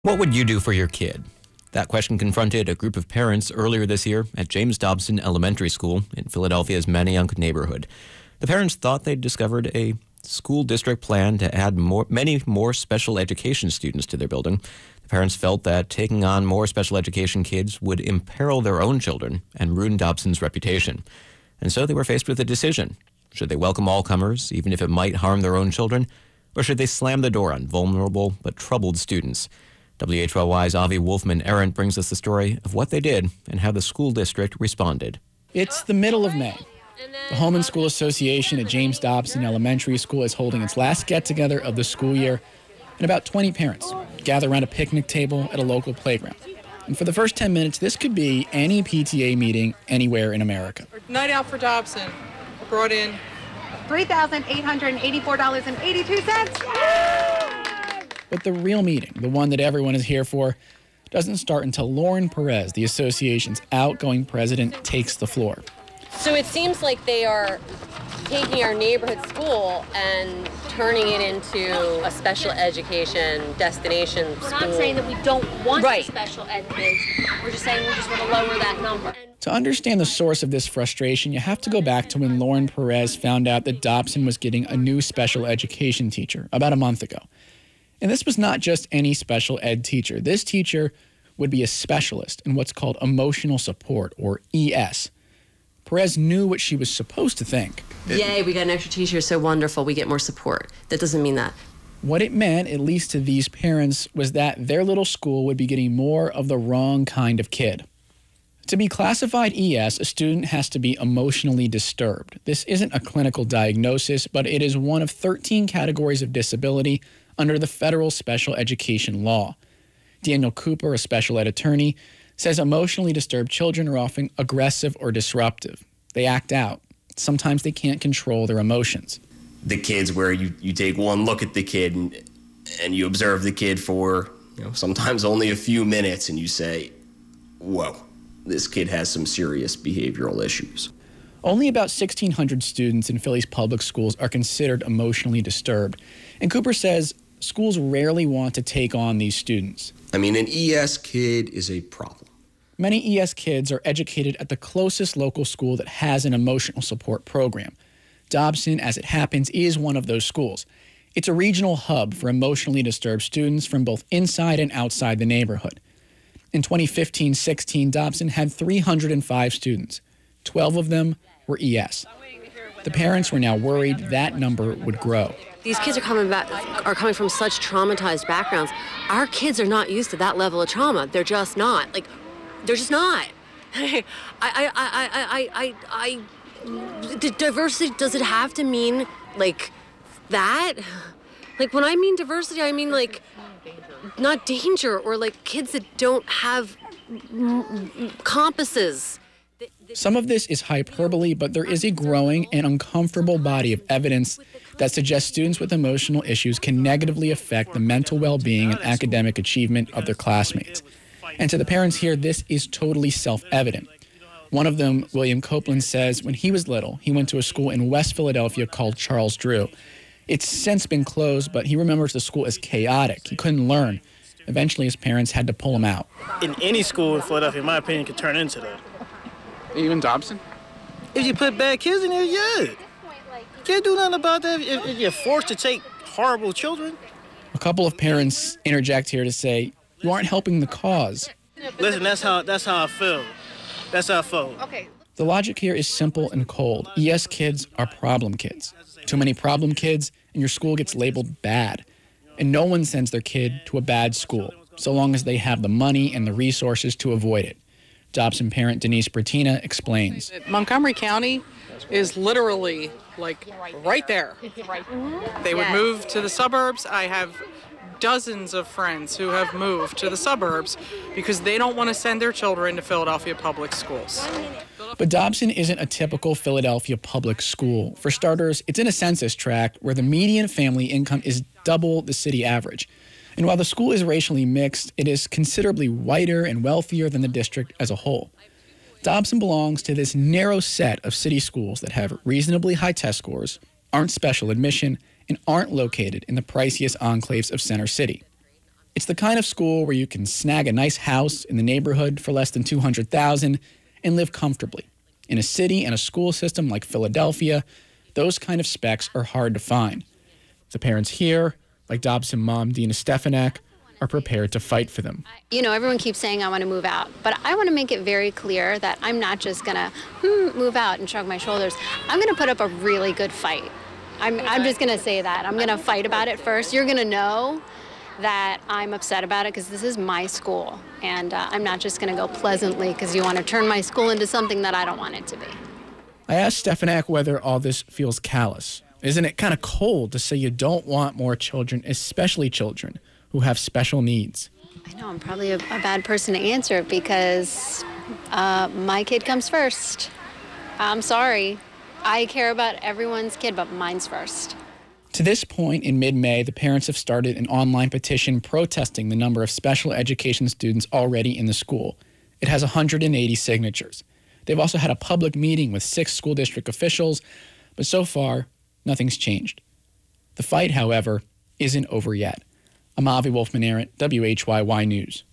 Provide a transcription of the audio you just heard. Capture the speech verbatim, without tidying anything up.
What would you do for your kid? That question confronted a group of parents earlier this year at James Dobson Elementary School in Philadelphia's Manayunk neighborhood. The parents thought they'd discovered a school district plan to add more, many more special education students to their building. The parents felt that taking on more special education kids would imperil their own children and ruin Dobson's reputation. And so they were faced with a decision. Should they welcome all comers, even if it might harm their own children? Or should they slam the door on vulnerable but troubled students? W H L Y's Avi Wolfman-Arendt brings us the story of what they did and how the school district responded. It's the middle of May. The Home and School Association at James Dobson Elementary School is holding its last get-together of the school year, and about twenty parents gather around a picnic table at a local playground. And for the first ten minutes, this could be any P T A meeting anywhere in America. Night out for Dobson brought in three thousand eight hundred eighty-four dollars and eighty-two cents. But the real meeting, the one that everyone is here for, doesn't start until Lauren Perez, the association's outgoing president, takes the floor. So it seems like they are taking our neighborhood school and turning it into a special education destination We're school. not saying that we don't want Right. the special ed kids. We're just saying we just want to lower that number. To understand the source of this frustration, you have to go back to when Lauren Perez found out that Dobson was getting a new special education teacher about a month ago. And this was not just any special ed teacher. This teacher would be a specialist in what's called emotional support, or E S. Perez knew what she was supposed to think. Yay, we got an extra teacher, so wonderful, we get more support. That doesn't mean that. What it meant, at least to these parents, was that their little school would be getting more of the wrong kind of kid. To be classified E S, a student has to be emotionally disturbed. This isn't a clinical diagnosis, but it is one of thirteen categories of disability under the federal special education law. Daniel Cooper, a special ed attorney, says emotionally disturbed children are often aggressive or disruptive. They act out. Sometimes they can't control their emotions. The kids where you, you take one look at the kid and, and you observe the kid for, you know, sometimes only a few minutes, and you say, whoa, this kid has some serious behavioral issues. Only about sixteen hundred students in Philly's public schools are considered emotionally disturbed. And Cooper says schools rarely want to take on these students. I mean, an E S kid is a problem. Many E S kids are educated at the closest local school that has an emotional support program. Dobson, as it happens, is one of those schools. It's a regional hub for emotionally disturbed students from both inside and outside the neighborhood. In twenty fifteen sixteen, Dobson had three hundred five students. twelve of them were E S. The parents were now worried that number would grow. These kids are coming back, are coming from such traumatized backgrounds. Our kids are not used to that level of trauma. They're just not. Like, they're just not. I, I, I, I, I, I, I, the diversity, does it have to mean, like, that? Like, when I mean diversity, I mean, like, not danger, or, like, kids that don't have compasses. Some of this is hyperbole, but there is a growing and uncomfortable body of evidence that suggests students with emotional issues can negatively affect the mental well-being and academic achievement of their classmates. And to the parents here, this is totally self-evident. One of them, William Copeland, says when he was little, he went to a school in West Philadelphia called Charles Drew. It's since been closed, but he remembers the school as chaotic. He couldn't learn. Eventually, his parents had to pull him out. In any school in Philadelphia, in my opinion, could turn into that. Even Dobson? If you put bad kids in there, yeah. Can't do nothing about that if, if you're forced to take horrible children. A couple of parents interject here to say, you aren't helping the cause. Listen, that's how that's how I feel. That's how I feel. Okay. The logic here is simple and cold. E S kids are problem kids. Too many problem kids, and your school gets labeled bad. And no one sends their kid to a bad school, so long as they have the money and the resources to avoid it. Dobson parent Denise Bertina explains. Montgomery County is literally like right there. They would move to the suburbs. I have dozens of friends who have moved to the suburbs because they don't want to send their children to Philadelphia public schools. But Dobson isn't a typical Philadelphia public school. For starters, it's in a census tract where the median family income is double the city average. And while the school is racially mixed, it is considerably whiter and wealthier than the district as a whole. Dobson belongs to this narrow set of city schools that have reasonably high test scores, aren't special admission, and aren't located in the priciest enclaves of Center City. It's the kind of school where you can snag a nice house in the neighborhood for less than two hundred thousand dollars and live comfortably. In a city and a school system like Philadelphia, those kind of specs are hard to find. The parents here, like Dobson mom Dina Stefanak, are prepared to fight for them. You know, everyone keeps saying I want to move out, but I want to make it very clear that I'm not just going to hmm, move out and shrug my shoulders. I'm going to put up a really good fight. I'm, I'm just going to say that. I'm going to fight about it first. You're going to know that I'm upset about it because this is my school, and uh, I'm not just going to go pleasantly because you want to turn my school into something that I don't want it to be. I asked Stefanak whether all this feels callous. Isn't it kind of cold to say you don't want more children, especially children who have special needs? I know I'm probably a, a bad person to answer because uh, my kid comes first. I'm sorry. I care about everyone's kid, but mine's first. To this point, in mid-May, the parents have started an online petition protesting the number of special education students already in the school. It has one hundred eighty signatures. They've also had a public meeting with six school district officials, but so far, nothing's changed. The fight, however, isn't over yet. I'm Avi Wolfman-Arent, W H Y Y News.